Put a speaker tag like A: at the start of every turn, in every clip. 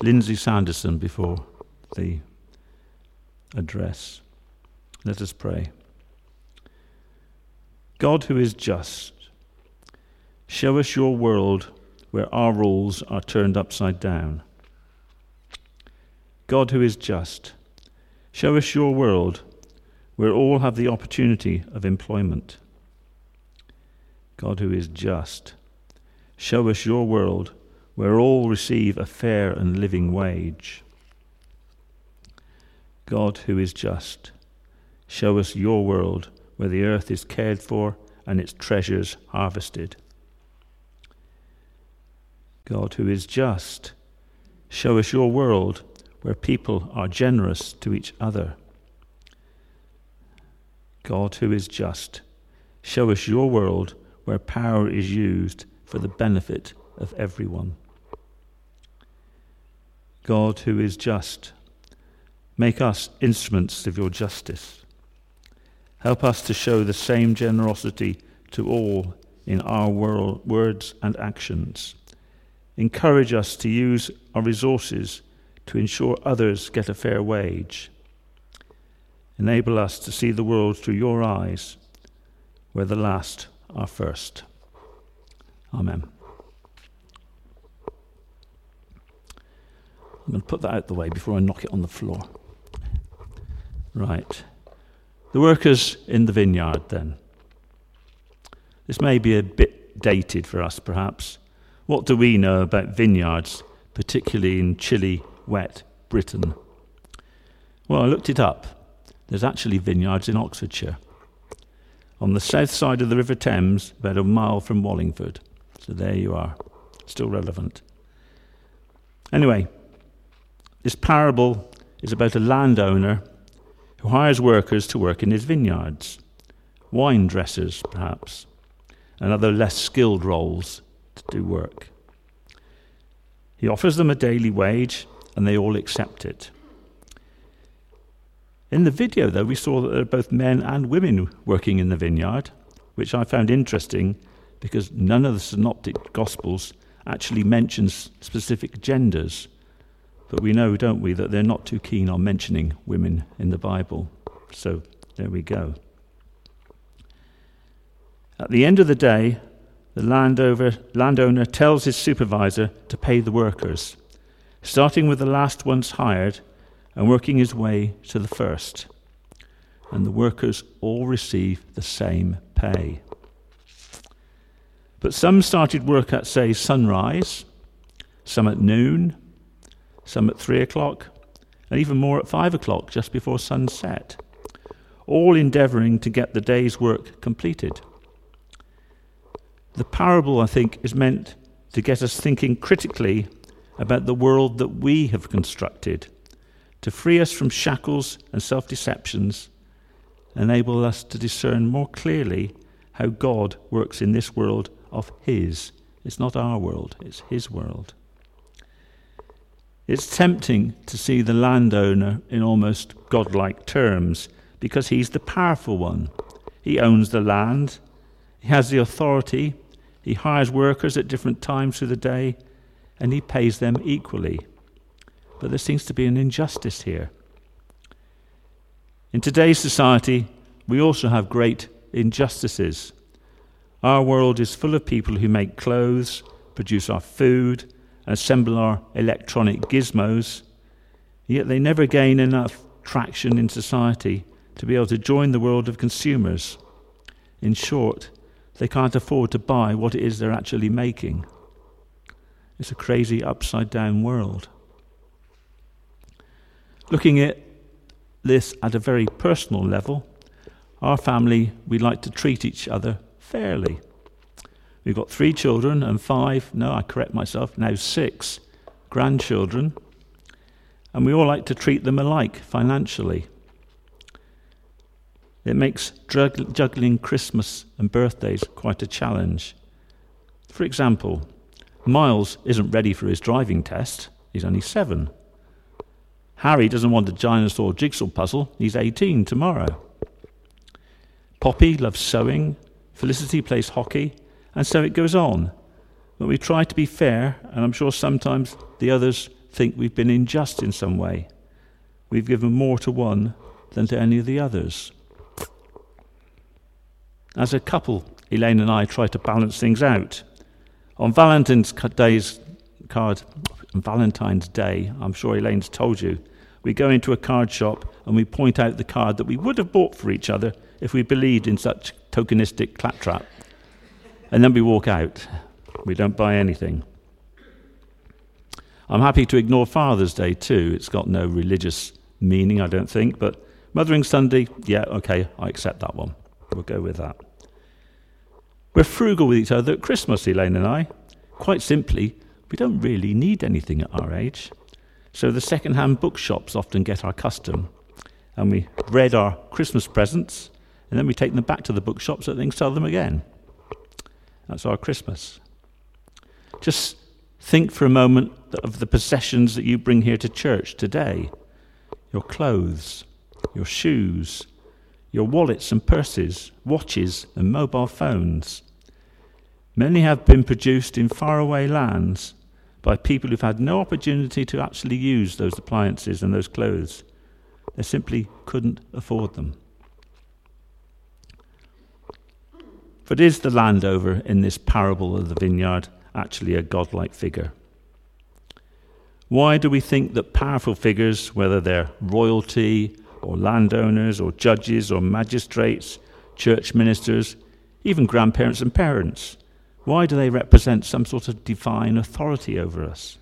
A: Lindsay Sanderson before the address. Let us pray. God, who is just, show us your world where our rules are turned upside down. God, who is just, show us your world where all have the opportunity of employment. God, who is just, show us your world where all receive a fair and living wage. God, who is just, show us your world where the earth is cared for and its treasures harvested. God, who is just, show us your world where people are generous to each other. God, who is just, show us your world where power is used for the benefit of everyone. God, who is just, make us instruments of your justice. Help us to show the same generosity to all in our words and actions. Encourage us to use our resources to ensure others get a fair wage. Enable us to see the world through your eyes, where the last are first. Amen. I'm going to put that out the way before I knock it on the floor. Right. The workers in the vineyard, then. This may be a bit dated for us, perhaps. What do we know about vineyards, particularly in chilly, wet Britain? Well, I looked it up. There's actually vineyards in Oxfordshire, on the south side of the River Thames, about a mile from Wallingford. So there you are, still relevant. Anyway, this parable is about a landowner who hires workers to work in his vineyards, wine dressers perhaps, and other less skilled roles to do work. He offers them a daily wage, and they all accept it. In the video, though, we saw that there are both men and women working in the vineyard, which I found interesting because none of the synoptic gospels actually mentions specific genders. But we know, don't we, that they're not too keen on mentioning women in the Bible. So there we go. At the end of the day, the landowner tells his supervisor to pay the workers, starting with the last ones hired and working his way to the first. And the workers all receive the same pay. But some started work at, say, sunrise, some at noon, some at 3 o'clock, and even more at 5 o'clock, just before sunset, all endeavouring to get the day's work completed. The parable, I think, is meant to get us thinking critically about the world that we have constructed, to free us from shackles and self-deceptions, enable us to discern more clearly how God works in this world of his. It's not our world, it's his world. It's tempting to see the landowner in almost godlike terms because he's the powerful one. He owns the land, he has the authority, he hires workers at different times through the day, and he pays them equally. But there seems to be an injustice here. In today's society, we also have great injustices. Our world is full of people who make clothes, produce our food, and assemble our electronic gizmos, yet they never gain enough traction in society to be able to join the world of consumers. In short, they can't afford to buy what it is they're actually making. It's a crazy upside-down world. Looking at this at a very personal level, our family, we like to treat each other fairly. We've got 3 children and 6 grandchildren, and we all like to treat them alike financially. It makes juggling Christmas and birthdays quite a challenge. For example, Miles isn't ready for his driving test. He's only 7. Harry doesn't want a dinosaur jigsaw puzzle. He's 18 tomorrow. Poppy loves sewing. Felicity plays hockey. And so it goes on. But we try to be fair, and I'm sure sometimes the others think we've been unjust in some way. We've given more to one than to any of the others. As a couple, Elaine and I try to balance things out. On Valentine's Day, I'm sure Elaine's told you, we go into a card shop and we point out the card that we would have bought for each other if we believed in such tokenistic claptrap. And then we walk out. We don't buy anything. I'm happy to ignore Father's Day too. It's got no religious meaning, I don't think. But Mothering Sunday, yeah, okay, I accept that one. We'll go with that. We're frugal with each other at Christmas, Elaine and I. Quite simply, we don't really need anything at our age. So the second-hand bookshops often get our custom. And we read our Christmas presents, and then we take them back to the bookshops so they can sell them again. That's our Christmas. Just think for a moment of the possessions that you bring here to church today. Your clothes, your shoes, your wallets and purses, watches and mobile phones. Many have been produced in faraway lands by people who've had no opportunity to actually use those appliances and those clothes. They simply couldn't afford them. But is the landowner in this parable of the vineyard actually a godlike figure? Why do we think that powerful figures, whether they're royalty or landowners or judges or magistrates, church ministers, even grandparents and parents, why do they represent some sort of divine authority over us?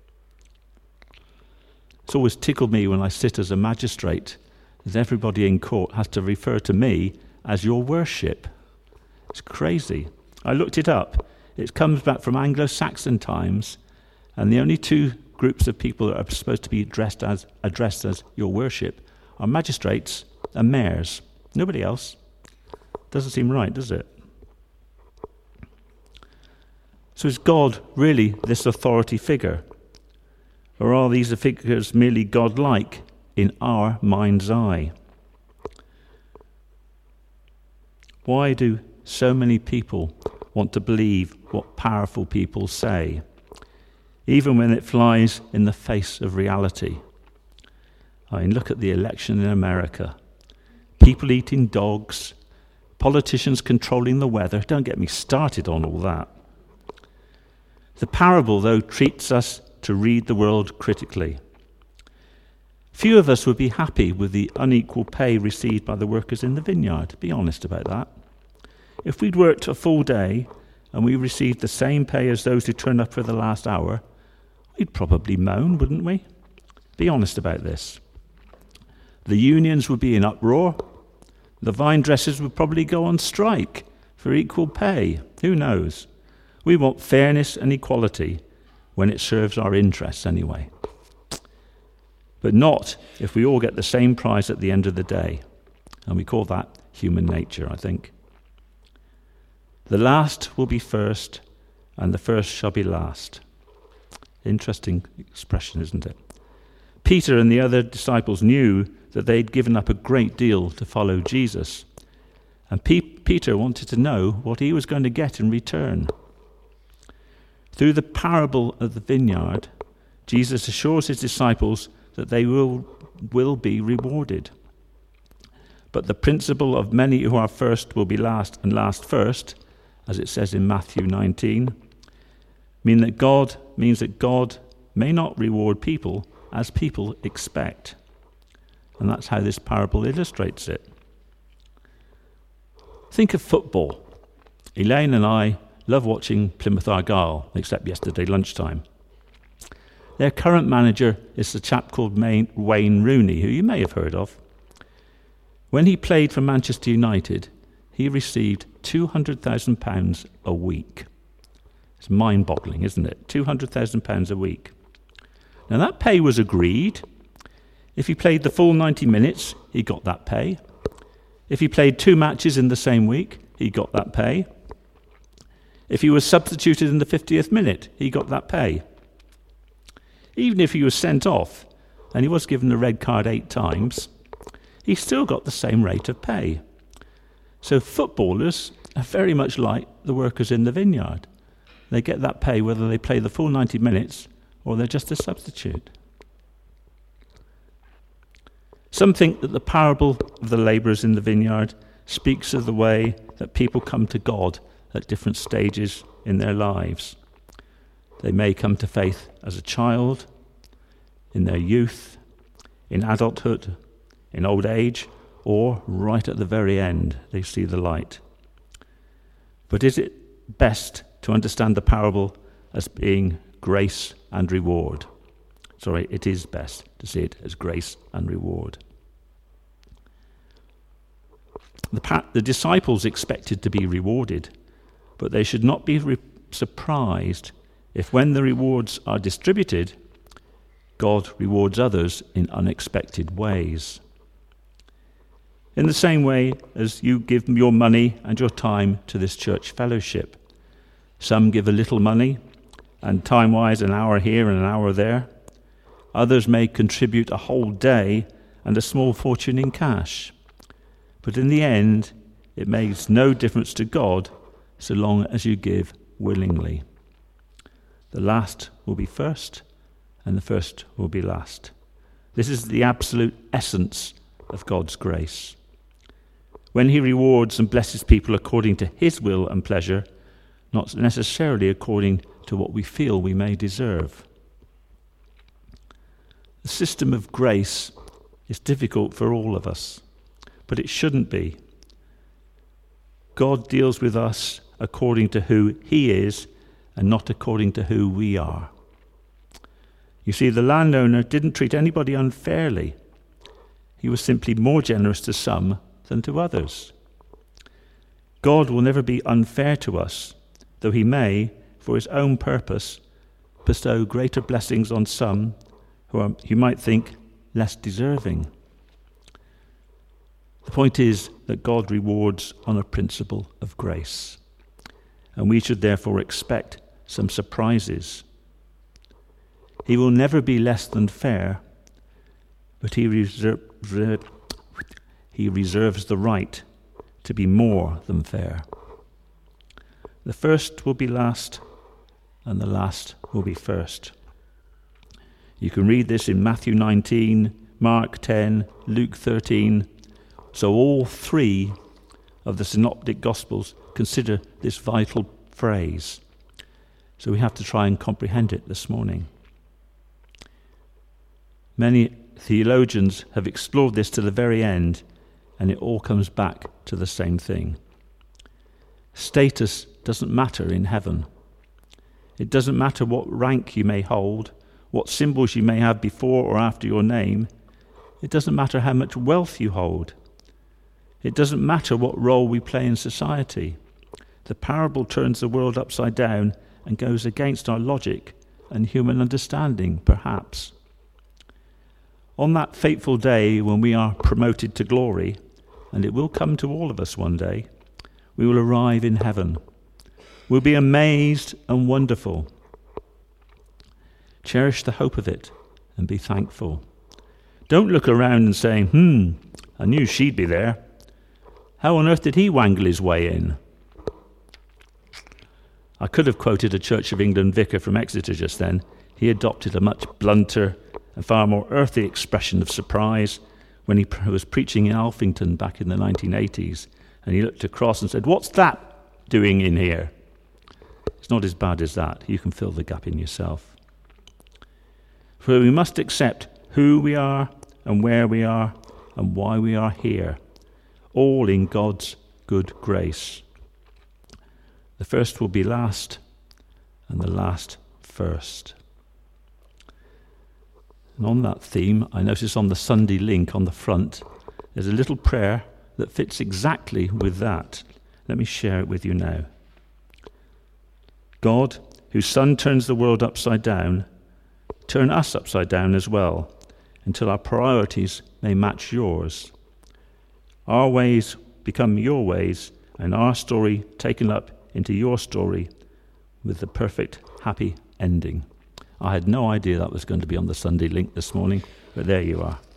A: It's always tickled me when I sit as a magistrate that everybody in court has to refer to me as your worship. It's crazy. I looked it up. It comes back from Anglo-Saxon times, and the only two groups of people that are supposed to be addressed as your worship are magistrates and mayors. Nobody else. Doesn't seem right, does it? So is God really this authority figure? Or are these figures merely godlike in our mind's eye? Why do so many people want to believe what powerful people say, even when it flies in the face of reality? I mean, look at the election in America. People eating dogs, politicians controlling the weather. Don't get me started on all that. The parable, though, treats us to read the world critically. Few of us would be happy with the unequal pay received by the workers in the vineyard. Be honest about that. If we'd worked a full day and we received the same pay as those who turned up for the last hour, we'd probably moan, wouldn't we? Be honest about this. The unions would be in uproar. The vine dressers would probably go on strike for equal pay. Who knows? We want fairness and equality when it serves our interests anyway. But not if we all get the same prize at the end of the day. And we call that human nature, I think. The last will be first, and the first shall be last. Interesting expression, isn't it? Peter and the other disciples knew that they'd given up a great deal to follow Jesus. And Peter wanted to know what he was going to get in return. Through the parable of the vineyard, Jesus assures his disciples that they will be rewarded. But the principle of many who are first will be last and last first, as it says in Matthew 19, means that God may not reward people as people expect. And that's how this parable illustrates it. Think of football. Elaine and I love watching Plymouth Argyle, except yesterday lunchtime. Their current manager is a chap called Wayne Rooney, who you may have heard of. When he played for Manchester United, he received £200,000 a week. It's mind-boggling, isn't it? £200,000 a week. Now that pay was agreed. If he played the full 90 minutes, he got that pay. If he played 2 matches in the same week, he got that pay. If he was substituted in the 50th minute, he got that pay. Even if he was sent off, and he was given a red card 8 times, he still got the same rate of pay. So footballers are very much like the workers in the vineyard. They get that pay whether they play the full 90 minutes or they're just a substitute. Some think that the parable of the labourers in the vineyard speaks of the way that people come to God at different stages in their lives. They may come to faith as a child, in their youth, in adulthood, in old age, or right at the very end, they see the light. But is it best to understand the parable as being grace and reward? It is best to see it as grace and reward. The disciples expected to be rewarded, but they should not be surprised if when the rewards are distributed, God rewards others in unexpected ways. In the same way as you give your money and your time to this church fellowship. Some give a little money, and time-wise an hour here and an hour there. Others may contribute a whole day and a small fortune in cash. But in the end, it makes no difference to God so long as you give willingly. The last will be first, and the first will be last. This is the absolute essence of God's grace. When he rewards and blesses people according to his will and pleasure, not necessarily according to what we feel we may deserve. The system of grace is difficult for all of us, but it shouldn't be. God deals with us according to who he is and not according to who we are. You see, the landowner didn't treat anybody unfairly. He was simply more generous to some than to others. God will never be unfair to us, though he may, for his own purpose, bestow greater blessings on some who are, you might think, less deserving. The point is that God rewards on a principle of grace, and we should therefore expect some surprises. He will never be less than fair, but he reserves the right to be more than fair. The first will be last, and the last will be first. You can read this in Matthew 19, Mark 10, Luke 13. So all three of the synoptic gospels consider this vital phrase. So we have to try and comprehend it this morning. Many theologians have explored this to the very end, and it all comes back to the same thing. Status doesn't matter in heaven. It doesn't matter what rank you may hold, what symbols you may have before or after your name. It doesn't matter how much wealth you hold. It doesn't matter what role we play in society. The parable turns the world upside down and goes against our logic and human understanding, perhaps. On that fateful day when we are promoted to glory, and it will come to all of us one day, we will arrive in heaven. We'll be amazed and wonderful. Cherish the hope of it and be thankful. Don't look around and say, I knew she'd be there. How on earth did he wangle his way in? I could have quoted a Church of England vicar from Exeter just then. He adopted a much blunter and far more earthy expression of surprise when he was preaching in Alphington back in the 1980s. And he looked across and said, "What's that doing in here?" It's not as bad as that. You can fill the gap in yourself. For we must accept who we are and where we are and why we are here, all in God's good grace. The first will be last, and the last first. And on that theme, I notice on the Sunday link on the front, there's a little prayer that fits exactly with that. Let me share it with you now. God, whose Son turns the world upside down, turn us upside down as well, until our priorities may match yours. Our ways become your ways, and our story taken up into your story with the perfect, happy ending. I had no idea that was going to be on the Sunday link this morning, but there you are.